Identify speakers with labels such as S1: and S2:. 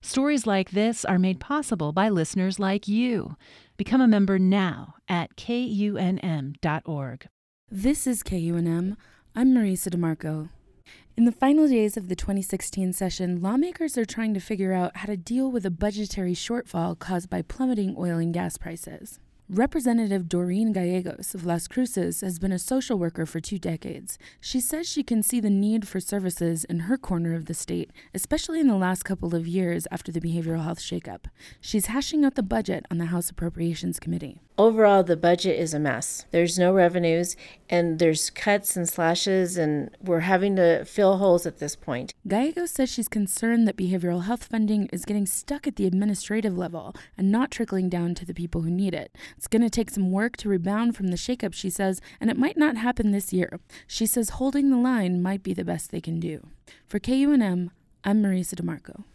S1: Stories like this are made possible by listeners like you. Become a member now at KUNM.org.
S2: This is KUNM. I'm Marisa DeMarco. In the final days of the 2016 session, lawmakers are trying to figure out how to deal with a budgetary shortfall caused by plummeting oil and gas prices. Representative Doreen Gallegos of Las Cruces has been a social worker for 2 decades. She says she can see the need for services in her corner of the state, especially in the last couple of years after the behavioral health shakeup. She's hashing out the budget on the House Appropriations Committee.
S3: Overall, the budget is a mess. There's no revenues, and there's cuts and slashes, and we're having to fill holes at this point.
S2: Gallegos says she's concerned that behavioral health funding is getting stuck at the administrative level and not trickling down to the people who need it. It's going to take some work to rebound from the shakeup, she says, and it might not happen this year. She says holding the line might be the best they can do. For KUNM, I'm Marisa DeMarco.